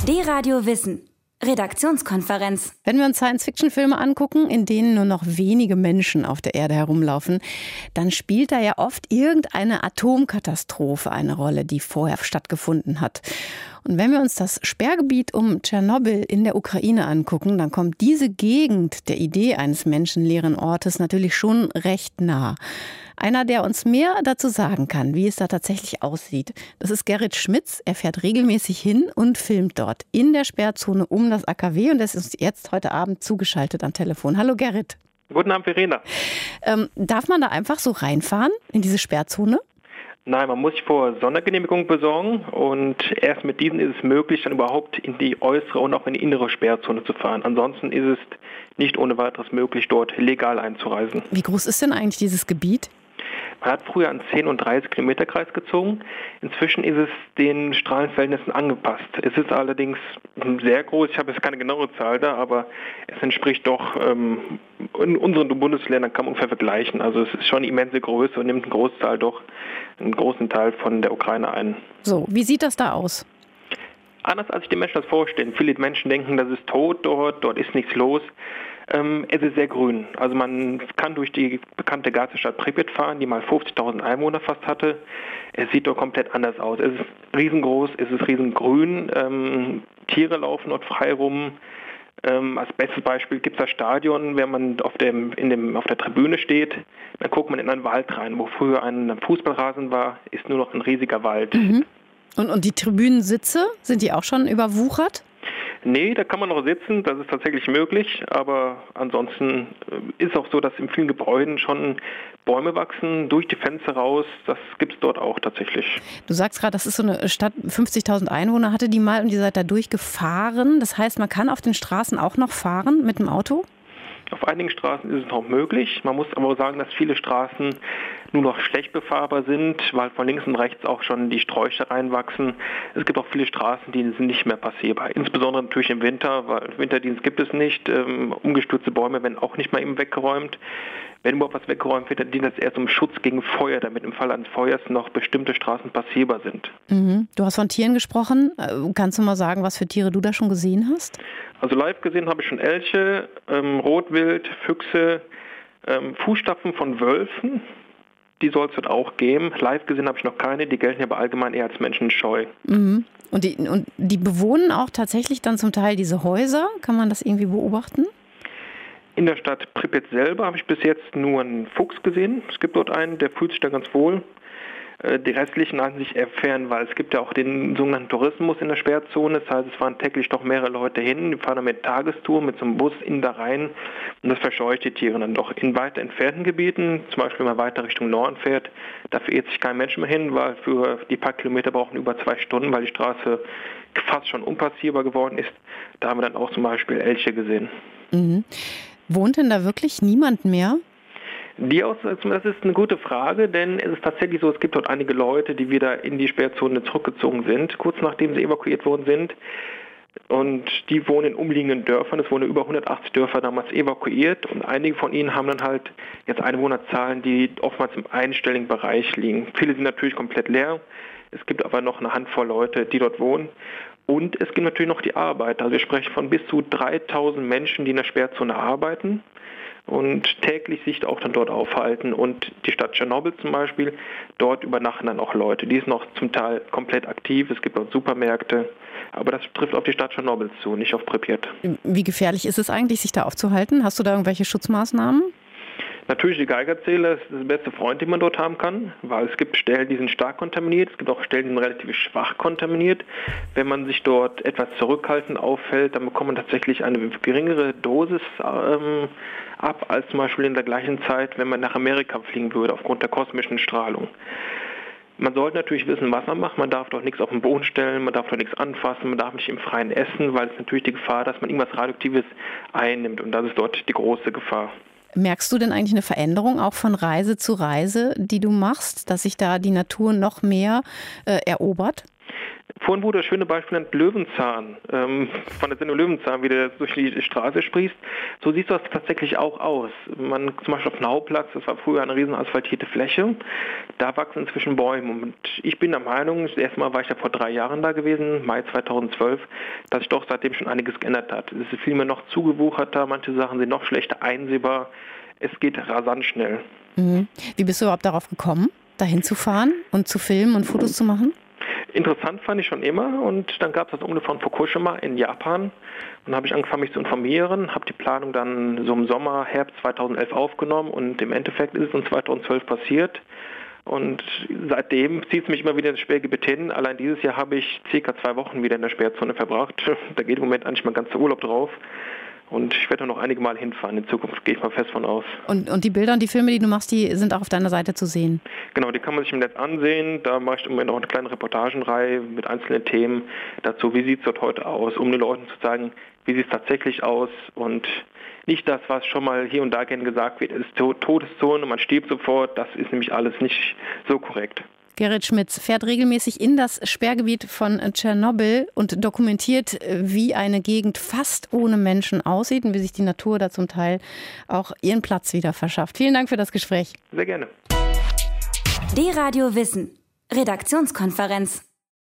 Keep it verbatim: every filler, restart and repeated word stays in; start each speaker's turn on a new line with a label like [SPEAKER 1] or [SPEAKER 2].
[SPEAKER 1] D-Radio Wissen. Redaktionskonferenz.
[SPEAKER 2] Wenn wir uns Science-Fiction-Filme angucken, in denen nur noch wenige Menschen auf der Erde herumlaufen, dann spielt da ja oft irgendeine Atomkatastrophe eine Rolle, die vorher stattgefunden hat. Und wenn wir uns das Sperrgebiet um Tschernobyl in der Ukraine angucken, dann kommt diese Gegend der Idee eines menschenleeren Ortes natürlich schon recht nah. Einer, der uns mehr dazu sagen kann, wie es da tatsächlich aussieht, das ist Gerrit Schmitz. Er fährt regelmäßig hin und filmt dort in der Sperrzone um das A K W und ist uns jetzt heute Abend zugeschaltet am Telefon. Hallo Gerrit.
[SPEAKER 3] Guten Abend, Verena.
[SPEAKER 2] Ähm, darf man da einfach so reinfahren in diese Sperrzone?
[SPEAKER 3] Nein, man muss sich vor Sondergenehmigung besorgen und erst mit diesen ist es möglich, dann überhaupt in die äußere und auch in die innere Sperrzone zu fahren. Ansonsten ist es nicht ohne weiteres möglich, dort legal einzureisen.
[SPEAKER 2] Wie groß ist denn eigentlich dieses Gebiet?
[SPEAKER 3] Man hat früher einen zehn- und dreißig Kilometer Kreis gezogen. Inzwischen ist es den Strahlenverhältnissen angepasst. Es ist allerdings sehr groß. Ich habe jetzt keine genaue Zahl da, aber es entspricht doch, ähm, in unseren Bundesländern kann man ungefähr vergleichen. Also es ist schon eine immense Größe und nimmt einen Großteil doch einen großen Teil von der Ukraine ein.
[SPEAKER 2] So, wie sieht das da aus?
[SPEAKER 3] Anders als sich die Menschen das vorstellen. Viele Menschen denken, das ist tot dort, dort ist nichts los. Ähm, es ist sehr grün. Also man kann durch die bekannte Gazstadt Pripyat fahren, die mal fünfzigtausend Einwohner fast hatte. Es sieht dort komplett anders aus. Es ist riesengroß, es ist riesengrün. Ähm, Tiere laufen dort frei rum. Ähm, als bestes Beispiel gibt es das Stadion. Wenn man auf, dem, in dem, auf der Tribüne steht, dann guckt man in einen Wald rein. Wo früher ein Fußballrasen war, ist nur noch ein riesiger Wald.
[SPEAKER 2] Mhm. Und, und die Tribünensitze, sind die auch schon überwuchert?
[SPEAKER 3] Nee, da kann man noch sitzen, das ist tatsächlich möglich, aber ansonsten ist es auch so, dass in vielen Gebäuden schon Bäume wachsen, durch die Fenster raus, das gibt es dort auch tatsächlich.
[SPEAKER 2] Du sagst gerade, das ist so eine Stadt, fünfzigtausend Einwohner hatte die mal und ihr seid da durchgefahren, das heißt, man kann auf den Straßen auch noch fahren mit dem Auto?
[SPEAKER 3] Auf einigen Straßen ist es noch möglich. Man muss aber auch sagen, dass viele Straßen nur noch schlecht befahrbar sind, weil von links und rechts auch schon die Sträucher reinwachsen. Es gibt auch viele Straßen, die sind nicht mehr passierbar. Insbesondere natürlich im Winter, weil Winterdienst gibt es nicht. Ähm, umgestürzte Bäume werden auch nicht mal eben weggeräumt. Wenn überhaupt was weggeräumt wird, dann dient das eher zum Schutz gegen Feuer, damit im Fall eines Feuers noch bestimmte Straßen passierbar sind.
[SPEAKER 2] Mhm. Du hast von Tieren gesprochen. Kannst du mal sagen, was für Tiere du da schon gesehen hast?
[SPEAKER 3] Also live gesehen habe ich schon Elche, ähm, Rotwild, Füchse, ähm, Fußstapfen von Wölfen. Die soll es dort auch geben. Live gesehen habe ich noch keine. Die gelten aber allgemein eher als menschenscheu.
[SPEAKER 2] Mhm. Und, die, und die bewohnen auch tatsächlich dann zum Teil diese Häuser? Kann man das irgendwie beobachten?
[SPEAKER 3] In der Stadt Pripyat selber habe ich bis jetzt nur einen Fuchs gesehen. Es gibt dort einen, der fühlt sich da ganz wohl. Die restlichen halten sich eher fern, weil es gibt ja auch den sogenannten Tourismus in der Sperrzone. Das heißt, es fahren täglich doch mehrere Leute hin, die fahren dann mit Tagestour, mit so einem Bus in da rein und das verscheucht die Tiere dann doch. In weiter entfernten Gebieten, zum Beispiel wenn man weiter Richtung Norden fährt, da verirrt sich kein Mensch mehr hin, weil für die paar Kilometer brauchen über zwei Stunden, weil die Straße fast schon unpassierbar geworden ist. Da haben wir dann auch zum Beispiel Elche gesehen.
[SPEAKER 2] Mhm. Wohnt denn da wirklich niemand mehr?
[SPEAKER 3] Die Aus- das ist eine gute Frage, denn es ist tatsächlich so, es gibt dort einige Leute, die wieder in die Sperrzone zurückgezogen sind, kurz nachdem sie evakuiert worden sind. Und die wohnen in umliegenden Dörfern. Es wurden über hundertachtzig Dörfer damals evakuiert und einige von ihnen haben dann halt jetzt Einwohnerzahlen, die oftmals im einstelligen Bereich liegen. Viele sind natürlich komplett leer. Es gibt aber noch eine Handvoll Leute, die dort wohnen. Und es gibt natürlich noch die Arbeit. Also wir sprechen von bis zu dreitausend Menschen, die in der Sperrzone arbeiten und täglich sich auch dann dort aufhalten. Und die Stadt Tschernobyl zum Beispiel, dort übernachten dann auch Leute. Die ist noch zum Teil komplett aktiv. Es gibt dort Supermärkte. Aber das trifft auf die Stadt Tschernobyl zu, nicht auf Pripyat.
[SPEAKER 2] Wie gefährlich ist es eigentlich, sich da aufzuhalten? Hast du da irgendwelche Schutzmaßnahmen?
[SPEAKER 3] Natürlich, die Geigerzähler ist der beste Freund, den man dort haben kann, weil es gibt Stellen, die sind stark kontaminiert, es gibt auch Stellen, die sind relativ schwach kontaminiert. Wenn man sich dort etwas zurückhaltend auffällt, dann bekommt man tatsächlich eine geringere Dosis ähm, ab, als zum Beispiel in der gleichen Zeit, wenn man nach Amerika fliegen würde, aufgrund der kosmischen Strahlung. Man sollte natürlich wissen, was man macht. Man darf doch nichts auf den Boden stellen, man darf doch nichts anfassen, man darf nicht im Freien essen, weil es natürlich die Gefahr, dass man irgendwas Radioaktives einnimmt und das ist dort die große Gefahr.
[SPEAKER 2] Merkst du denn eigentlich eine Veränderung auch von Reise zu Reise, die du machst, dass sich da die Natur noch mehr äh, erobert?
[SPEAKER 3] Vorhin wurde das schöne Beispiel genannt, Löwenzahn, ähm, von der Sendung Löwenzahn, wie der durch die Straße sprießt. So sieht das tatsächlich auch aus. Man, zum Beispiel auf dem Hauptplatz, das war früher eine riesen asphaltierte Fläche, da wachsen inzwischen Bäume. Und ich bin der Meinung, das erste Mal war ich ja vor drei Jahren da gewesen, Mai zweitausendzwölf, dass sich doch seitdem schon einiges geändert hat. Es ist vielmehr noch zugewucherter, manche Sachen sind noch schlechter einsehbar. Es geht rasant schnell.
[SPEAKER 2] Mhm. Wie bist du überhaupt darauf gekommen, dahin zu fahren und zu filmen und Fotos zu machen?
[SPEAKER 3] Interessant fand ich schon immer und dann gab es das Unglück von Fukushima in Japan und dann habe ich angefangen, mich zu informieren, habe die Planung dann so im Sommer, Herbst zweitausendelf aufgenommen und im Endeffekt ist es in zweitausendzwölf passiert und seitdem zieht es mich immer wieder ins Sperrgebiet hin. Allein dieses Jahr habe ich circa zwei Wochen wieder in der Sperrzone verbracht. Da geht im Moment eigentlich mein ganzer Urlaub drauf. Und ich werde noch einige Mal hinfahren. In Zukunft gehe ich mal fest von aus.
[SPEAKER 2] Und, und die Bilder und die Filme, die du machst, die sind auch auf deiner Seite zu sehen?
[SPEAKER 3] Genau, die kann man sich im Netz ansehen. Da mache ich im Moment auch eine kleine Reportagenreihe mit einzelnen Themen dazu. Wie sieht es dort heute aus? Um den Leuten zu sagen, wie sieht es tatsächlich aus? Und nicht das, was schon mal hier und da gerne gesagt wird, ist Todeszone, man stirbt sofort. Das ist nämlich alles nicht so korrekt.
[SPEAKER 2] Gerrit Schmitz fährt regelmäßig in das Sperrgebiet von Tschernobyl und dokumentiert, wie eine Gegend fast ohne Menschen aussieht und wie sich die Natur da zum Teil auch ihren Platz wieder verschafft. Vielen Dank für das Gespräch.
[SPEAKER 3] Sehr gerne.
[SPEAKER 1] D-Radio Wissen. Redaktionskonferenz.